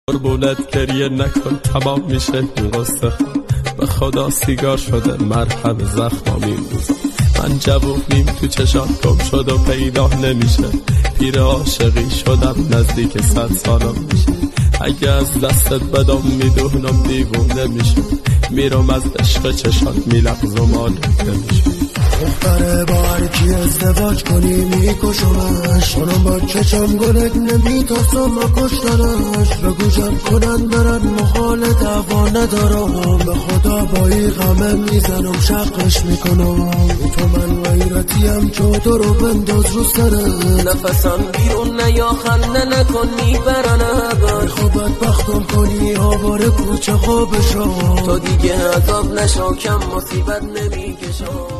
قربونت گریه نکن تمام میشه این قصه. به خدا سیگار شده مرهم زخمام این روز. من جوونیم تو چشات گم شد و پیدا نمیشه. پیر عاشقی شدم نزدیک 100 سالم میشه. اگه از دستت بدم میدونم دیوونه میشه. میرم از عشق چشات میلغزم آلوده میشه. دختره با هرکی ازدواج کنی میکشمش. اونم با چشم گلک نمیتاسم کشتنش. بگو جمع کنن برن محال دعوا ندارم. به خدا با این غمه میزنم شقش میکنم. تو من غیرتیم چادر رو بنداز رو سره. نفسم بیرون نیا خنده نکن میبرن عبر. خوبت بختم کنی آوار کوچه خوابشم. تو دیگه عذاب نشو کم مصیبت نمیکشم.